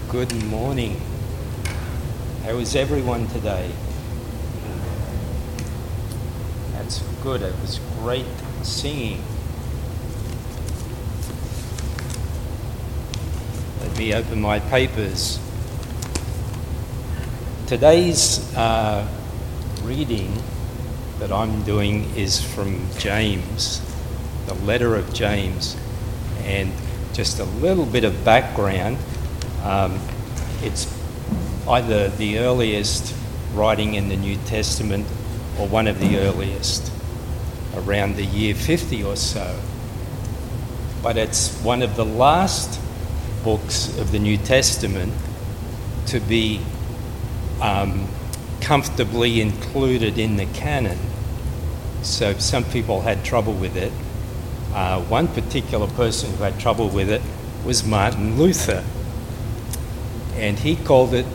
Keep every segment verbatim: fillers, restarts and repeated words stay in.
Good morning. How is everyone today? That's good. It was great singing. Let me open my papers. Today's uh, reading that I'm doing is from James, the letter of James, and just a little bit of background. Um, it's either the earliest writing in the New Testament or one of the earliest, around the year fifty or so. But it's one of the last books of the New Testament to be um, comfortably included in the canon. So some people had trouble with it. Uh, one particular person who had trouble with it was Martin Luther. And he called it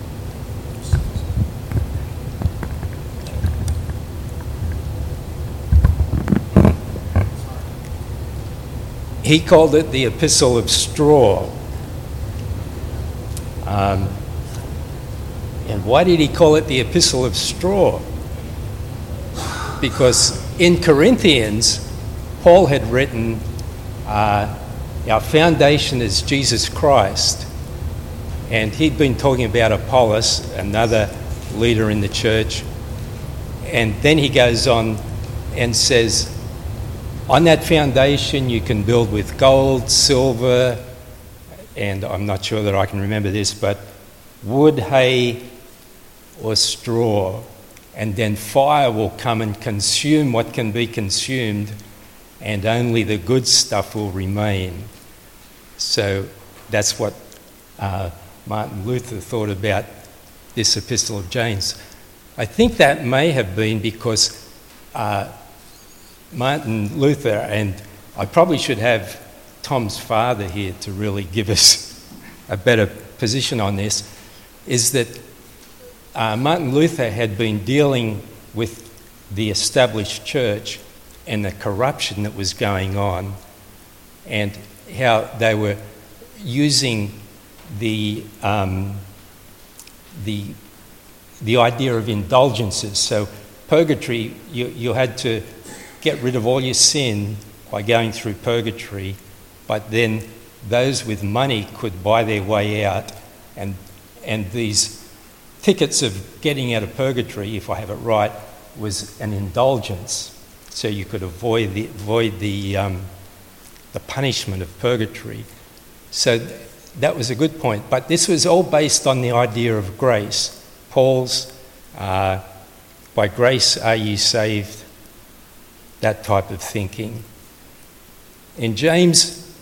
he called it the Epistle of Straw. Um, and why did he call it the Epistle of Straw? Because in Corinthians, Paul had written, uh, our foundation is Jesus Christ. And he'd been talking about Apollos, another leader in the church. And then he goes on and says, on that foundation you can build with gold, silver, and I'm not sure that I can remember this, but wood, hay, or straw. And then fire will come and consume what can be consumed, and only the good stuff will remain. So that's what uh, Martin Luther thought about this Epistle of James. I think that may have been because uh, Martin Luther, and I probably should have Tom's father here to really give us a better position on this, is that uh, Martin Luther had been dealing with the established church and the corruption that was going on, and how they were using the um, the the idea of indulgences. So purgatory, you, you had to get rid of all your sin by going through purgatory, but then those with money could buy their way out, and and these tickets of getting out of purgatory, if I have it right, was an indulgence, so you could avoid the avoid the um, the punishment of purgatory. So that was a good point, but this was all based on the idea of grace. Paul's, uh, by grace are you saved, that type of thinking. And James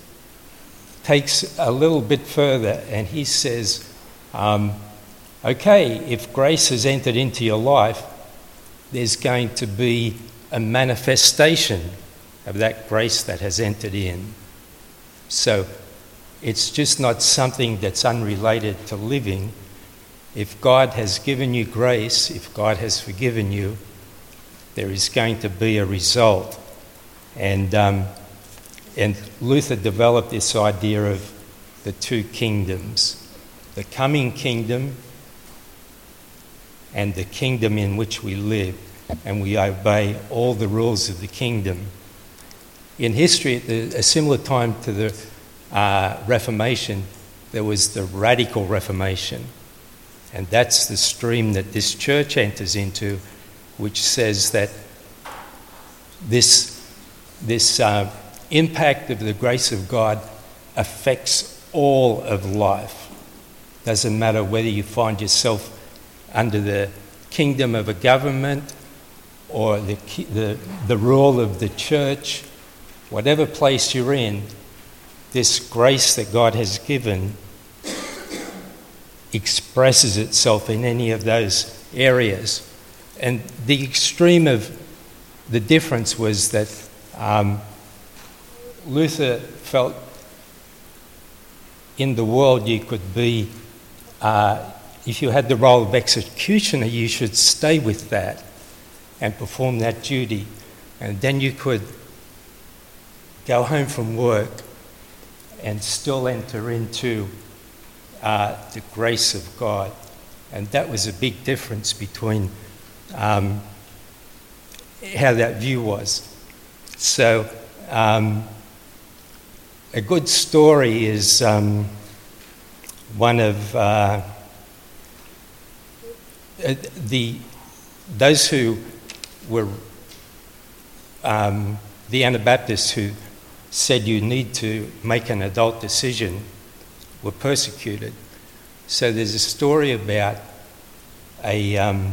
takes a little bit further and he says, um, okay, if grace has entered into your life, there's going to be a manifestation of that grace that has entered in. So it's just not something that's unrelated to living. If God has given you grace, if God has forgiven you, there is going to be a result. And um, and Luther developed this idea of the two kingdoms, the coming kingdom and the kingdom in which we live, and we obey all the rules of the kingdom. In history, at the, a similar time to the Uh, Reformation, there was the Radical Reformation, and that's the stream that this church enters into, which says that this this uh, impact of the grace of God affects all of life. Doesn't matter whether you find yourself under the kingdom of a government or the the, the rule of the church, whatever place you're in. This grace that God has given expresses itself in any of those areas. And the extreme of the difference was that um, Luther felt in the world you could be, uh, if you had the role of executioner, you should stay with that and perform that duty. And then you could go home from work and still enter into uh, the grace of God. And that was a big difference between um, how that view was. So um, a good story is um, one of uh, the those who were um, the Anabaptists who said you need to make an adult decision were persecuted. So there's a story about a um,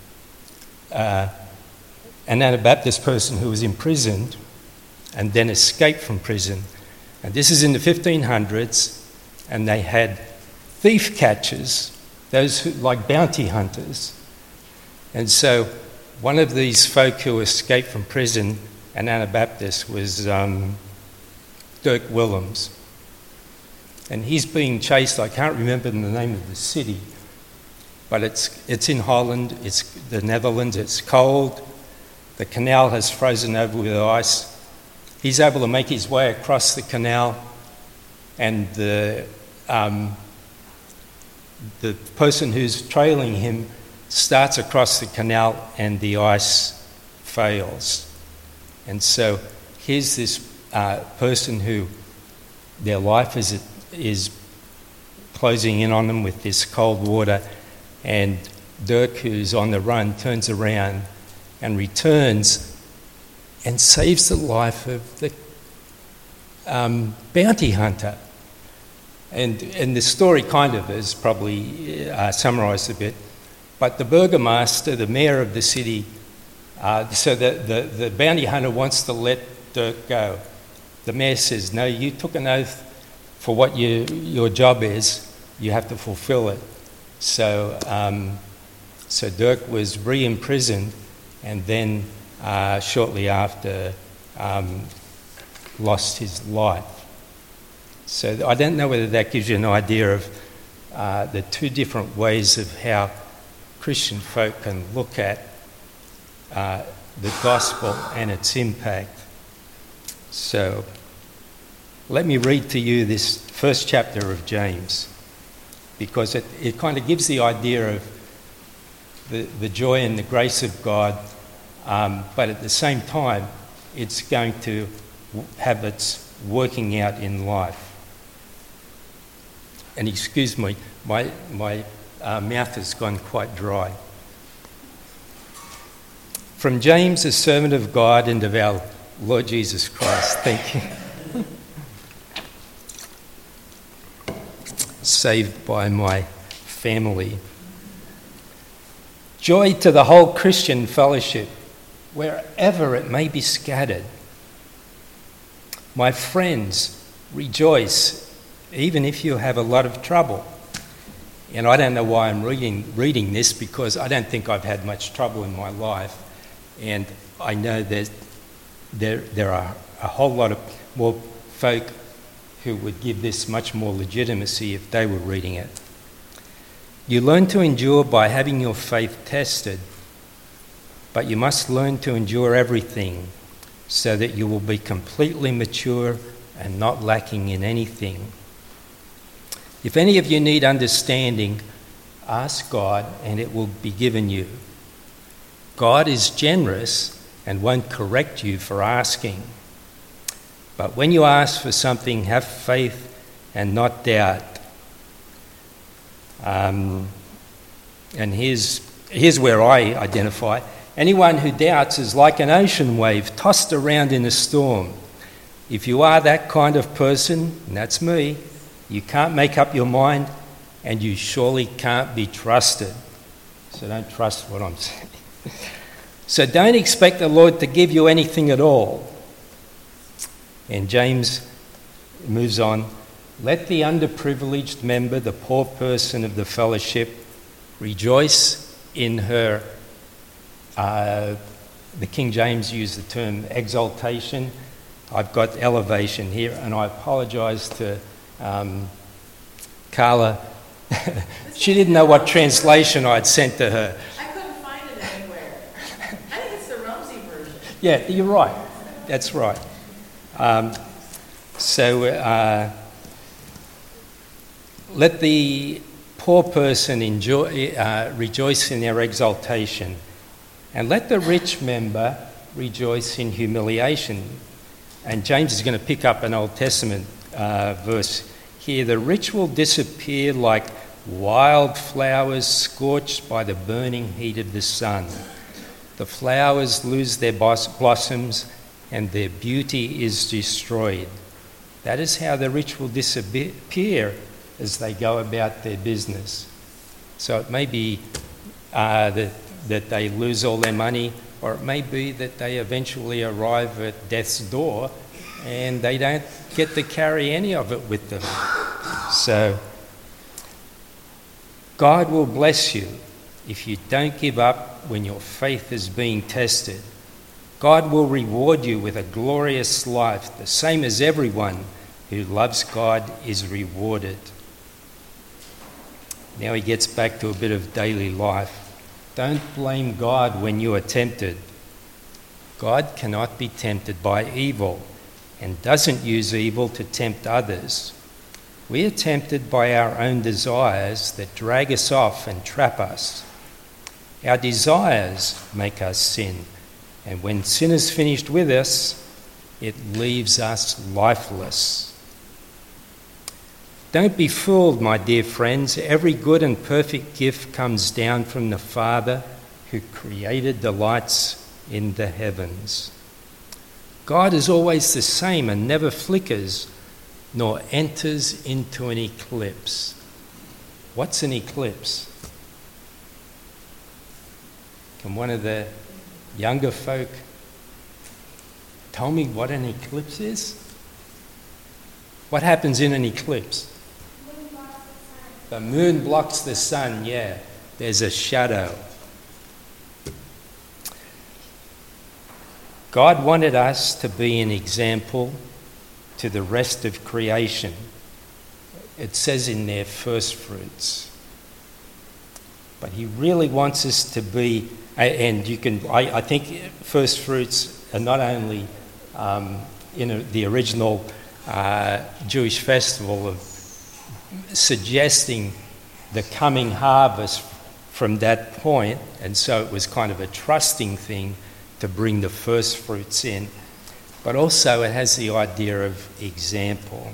uh, an Anabaptist person who was imprisoned and then escaped from prison. And this is in the fifteen hundreds, and they had thief catchers, those who, like bounty hunters. And so one of these folk who escaped from prison, an Anabaptist, was um, Dirk Willems. And he's being chased. I can't remember the name of the city, but it's it's in Holland, it's the Netherlands, it's cold, the canal has frozen over with ice. He's able to make his way across the canal, and the um, the person who's trailing him starts across the canal and the ice fails. And so here's this uh, person who their life is is closing in on them with this cold water, and Dirk, who's on the run, turns around and returns and saves the life of the um, bounty hunter. And, and the story kind of is probably uh, summarised a bit, but the burgomaster, the mayor of the city, uh, so the, the, the bounty hunter wants to let Dirk go. The mayor says, no, you took an oath for what you, your job is, you have to fulfill it. So, um, so Dirk was re-imprisoned, and then uh, shortly after um, lost his life. So I don't know whether that gives you an idea of uh, the two different ways of how Christian folk can look at uh, the gospel and its impact. So let me read to you this first chapter of James, because it, it kind of gives the idea of the, the joy and the grace of God, um, but at the same time, it's going to have its working out in life. And excuse me, my, my uh, mouth has gone quite dry. From James, a servant of God and of our Lord Jesus Christ. Thank you. Saved by my family. Joy to the whole Christian fellowship, wherever it may be scattered. My friends, rejoice, even if you have a lot of trouble. And I don't know why I'm reading reading this, because I don't think I've had much trouble in my life. And I know that there, there are a whole lot of more folk who would give this much more legitimacy if they were reading it. You learn to endure by having your faith tested, but you must learn to endure everything so that you will be completely mature and not lacking in anything. If any of you need understanding, ask God and it will be given you. God is generous and won't correct you for asking. But when you ask for something, have faith and not doubt. Um, and here's, here's where I identify. Anyone who doubts is like an ocean wave tossed around in a storm. If you are that kind of person, and that's me, you can't make up your mind and you surely can't be trusted. So don't trust what I'm saying. So don't expect the Lord to give you anything at all. And James moves on. Let the underprivileged member, the poor person of the fellowship, rejoice in her. Uh, the King James used the term exaltation. I've got elevation here, and I apologise to um, Carla. She didn't know what translation I'd sent to her. I couldn't find it anywhere. I think it's the Rumsey version. Yeah, you're right. That's right. Um, so uh, Let the poor person enjoy, uh, rejoice in their exaltation, and let the rich member rejoice in humiliation. And James is going to pick up an Old Testament uh, verse here. The rich will disappear like wildflowers scorched by the burning heat of the sun. The flowers lose their blossoms and their beauty is destroyed. That is how the rich will disappear as they go about their business. So it may be uh, that, that they lose all their money, or it may be that they eventually arrive at death's door and they don't get to carry any of it with them. So God will bless you if you don't give up when your faith is being tested. God will reward you with a glorious life, the same as everyone who loves God is rewarded. Now he gets back to a bit of daily life. Don't blame God when you are tempted. God cannot be tempted by evil and doesn't use evil to tempt others. We are tempted by our own desires that drag us off and trap us. Our desires make us sin, and when sin is finished with us, it leaves us lifeless. Don't be fooled, my dear friends. Every good and perfect gift comes down from the Father who created the lights in the heavens. God is always the same and never flickers nor enters into an eclipse. What's an eclipse? Can one of the younger folk tell me what an eclipse is? What happens in an eclipse? The moon blocks the sun, yeah. There's a shadow. God wanted us to be an example to the rest of creation. It says in there, first fruits. But he really wants us to be, and you can, I, I think first fruits are not only um, in a, the original uh, Jewish festival of suggesting the coming harvest from that point, and so it was kind of a trusting thing to bring the first fruits in, but also it has the idea of example.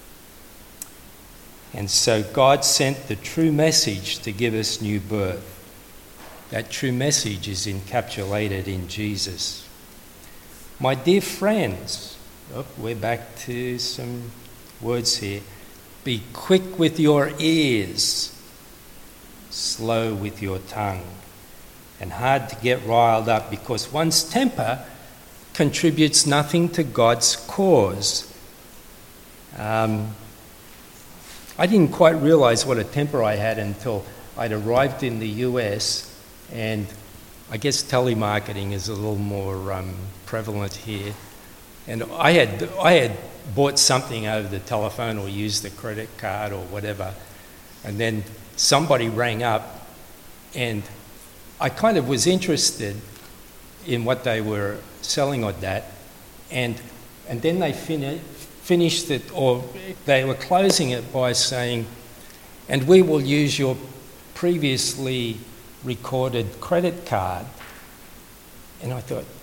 And so God sent the true message to give us new birth. That true message is encapsulated in Jesus. My dear friends, oh, we're back to some words here. Be quick with your ears, slow with your tongue, and hard to get riled up, because one's temper contributes nothing to God's cause. Um, I didn't quite realise what a temper I had until I'd arrived in the U S, and I guess telemarketing is a little more um, prevalent here. And I had I had bought something over the telephone or used a credit card or whatever, and then somebody rang up, and I kind of was interested in what they were selling on that, and and then they fin- finished it, or they were closing it by saying, and we will use your previously recorded credit card. And I thought,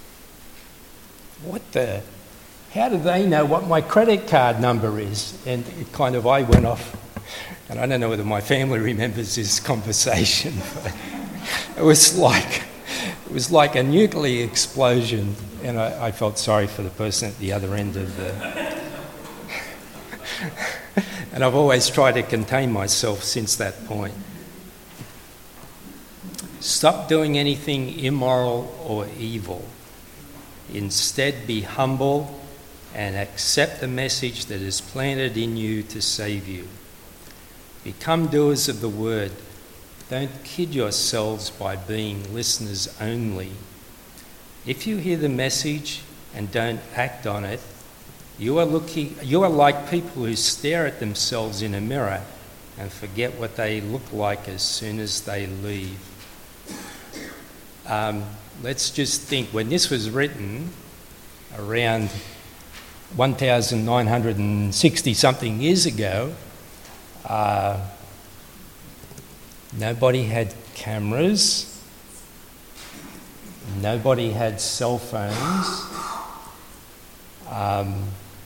what the, how do they know what my credit card number is? And it kind of, I went off, and I don't know whether my family remembers this conversation, but it was like, it was like a nuclear explosion, and I, I felt sorry for the person at the other end of the... And I've always tried to contain myself since that point. Stop doing anything immoral or evil. Instead, be humble and accept the message that is planted in you to save you. Become doers of the word. Don't kid yourselves by being listeners only. If you hear the message and don't act on it, you are looking, you are like people who stare at themselves in a mirror and forget what they look like as soon as they leave. Um, let's just think, when this was written around nineteen sixty something years ago, Uh, nobody had cameras. Nobody had cell phones. Um,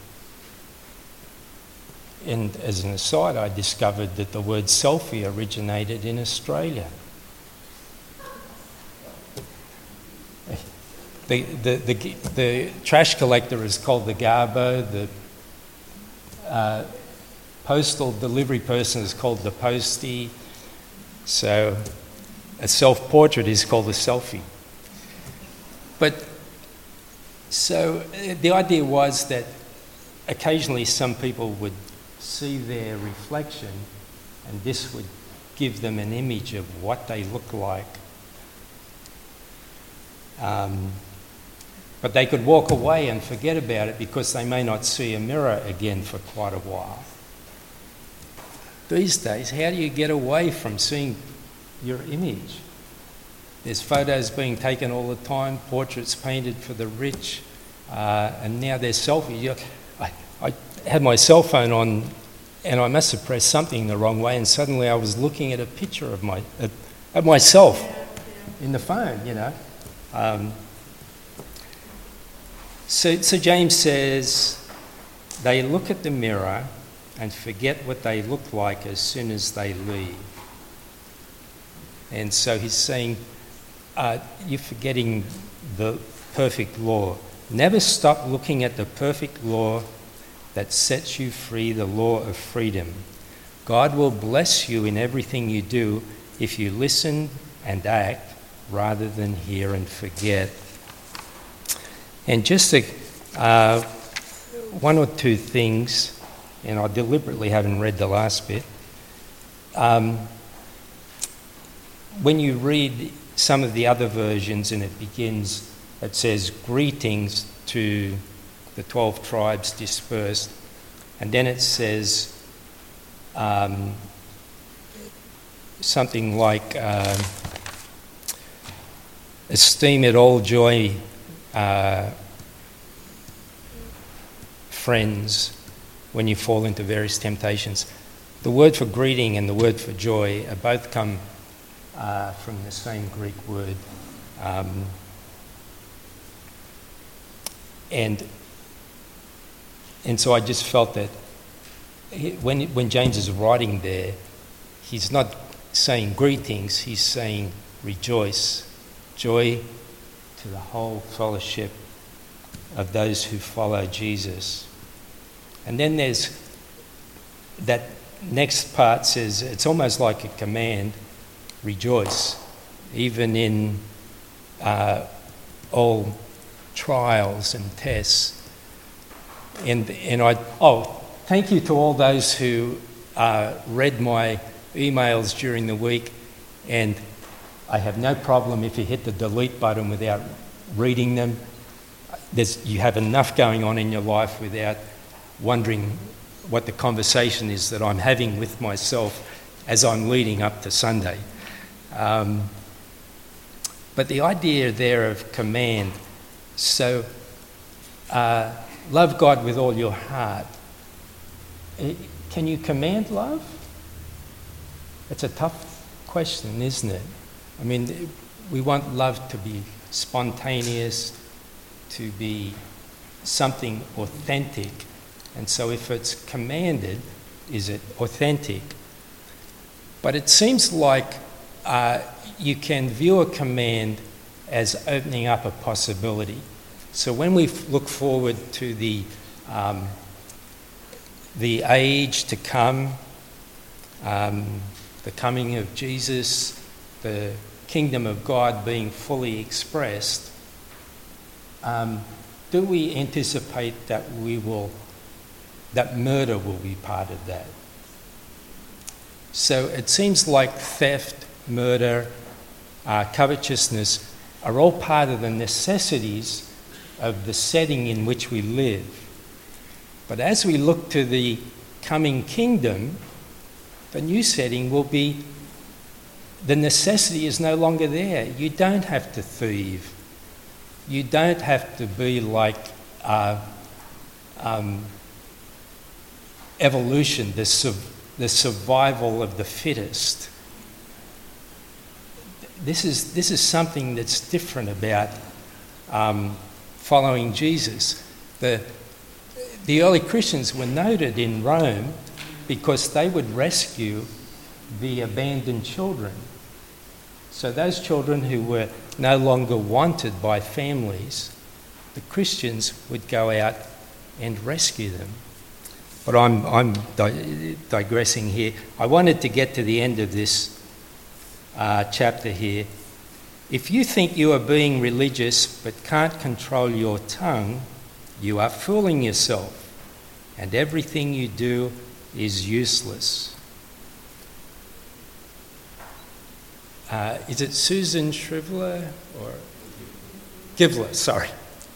and as an aside, I discovered that the word selfie originated in Australia. The, the, the, the trash collector is called the garbo, the uh, postal delivery person is called the postie, so a self-portrait is called a selfie. But so uh, the idea was that occasionally some people would see their reflection and this would give them an image of what they look like. Um, but they could walk away and forget about it because they may not see a mirror again for quite a while. These days, how do you get away from seeing your image? There's photos being taken all the time, portraits painted for the rich, uh, and now there's selfies. I, I had my cell phone on and I must have pressed something the wrong way and suddenly I was looking at a picture of my uh, of myself in the phone, you know. Um, so, so James says they look at the mirror and forget what they look like as soon as they leave. And so he's saying, uh, you're forgetting the perfect law. Never stop looking at the perfect law that sets you free, the law of freedom. God will bless you in everything you do if you listen and act rather than hear and forget. And just a, uh, one or two things, and I deliberately haven't read the last bit. Um, when you read some of the other versions and it begins, it says, greetings to the twelve tribes dispersed, and then it says um, something like, uh, esteem it all joy, uh, friends, when you fall into various temptations. The word for greeting and the word for joy are both come uh, from the same Greek word. Um, and and so I just felt that he, when, when James is writing there, he's not saying greetings, he's saying rejoice. Joy to the whole fellowship of those who follow Jesus. And then there's that next part says, it's almost like a command, rejoice, even in uh, all trials and tests. And and I oh, thank you to all those who uh, read my emails during the week, and I have no problem if you hit the delete button without reading them. There's, you have enough going on in your life without wondering what the conversation is that I'm having with myself as I'm leading up to Sunday. Um, but the idea there of command, so uh, love God with all your heart. Can you command love? It's a tough question, isn't it? I mean, we want love to be spontaneous, to be something authentic. And so if it's commanded, is it authentic? But it seems like uh, you can view a command as opening up a possibility. So when we look forward to the um, the age to come, um, the coming of Jesus, the kingdom of God being fully expressed, um, do we anticipate that we will, that murder will be part of that? So it seems like theft, murder, uh, covetousness are all part of the necessities of the setting in which we live. But as we look to the coming kingdom, the new setting will be, the necessity is no longer there. You don't have to thieve. You don't have to be like uh, um, evolution, the, the survival of the fittest. This is, this is something that's different about um, following Jesus. The, the early Christians were noted in Rome because they would rescue the abandoned children. So those children who were no longer wanted by families, the Christians would go out and rescue them. But I'm, I'm di- digressing here. I wanted to get to the end of this uh, chapter here. If you think you are being religious but can't control your tongue, you are fooling yourself, and everything you do is useless. Uh, is it Susan Shrivler or Givler? Sorry.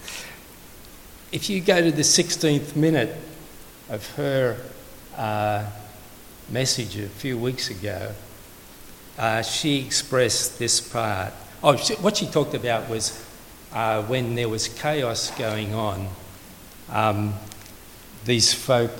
If you go to the sixteenth minute of her uh, message a few weeks ago, uh, she expressed this part. Oh, she, what she talked about was uh, when there was chaos going on, um, these folk,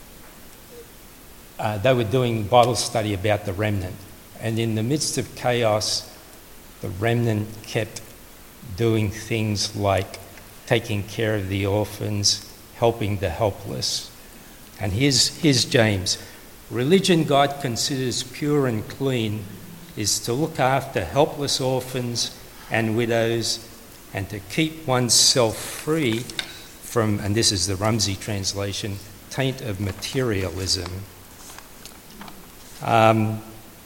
uh, they were doing Bible study about the remnant. And in the midst of chaos, the remnant kept doing things like taking care of the orphans, helping the helpless. And here's, here's James. Religion God considers pure and clean is to look after helpless orphans and widows and to keep oneself free from, and this is the Rumsey translation, taint of materialism. Um,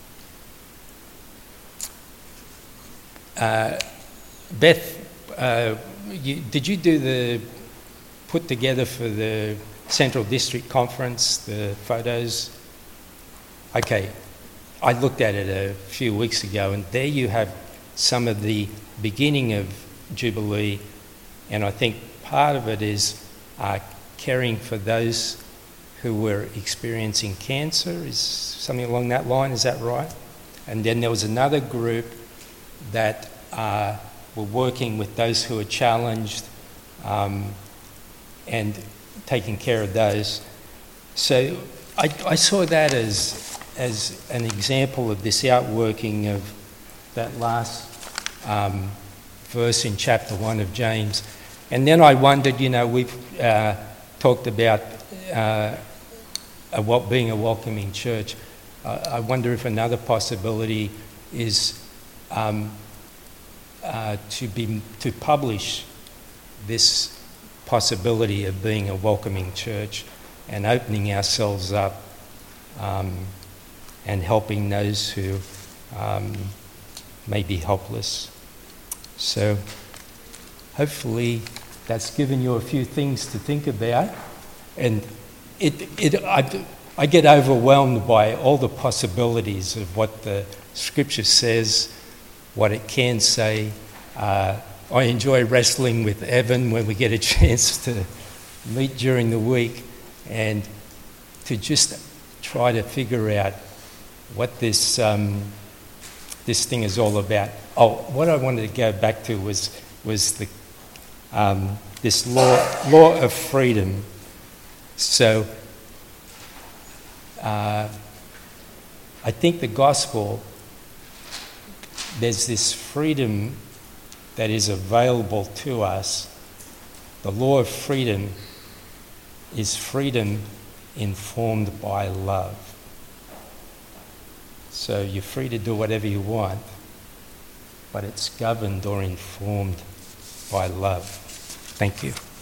uh, Beth, uh, you, did you do the put together for the Central District Conference, the photos? Okay, I looked at it a few weeks ago, and there you have some of the beginning of Jubilee, and I think part of it is uh, caring for those who were experiencing cancer, is something along that line, is that right? And then there was another group that uh, were working with those who are challenged um, and taking care of those. So I, I saw that as, as an example of this outworking of that last um, verse in chapter one of James. And then I wondered, you know, we've uh, talked about uh, a, what being a welcoming church. Uh, I wonder if another possibility is um, uh, to be to publish this possibility of being a welcoming church and opening ourselves up um, and helping those who um, may be helpless. So hopefully that's given you a few things to think about. And it, it, I, I get overwhelmed by all the possibilities of what the scripture says, what it can say. Uh, I enjoy wrestling with Evan when we get a chance to meet during the week and to just try to figure out what this um, this thing is all about. Oh, what I wanted to go back to was was the um, this law law of freedom. So uh, I think the gospel, there's this freedom that is available to us. The law of freedom is freedom informed by love. So you're free to do whatever you want, but it's governed or informed by love. Thank you.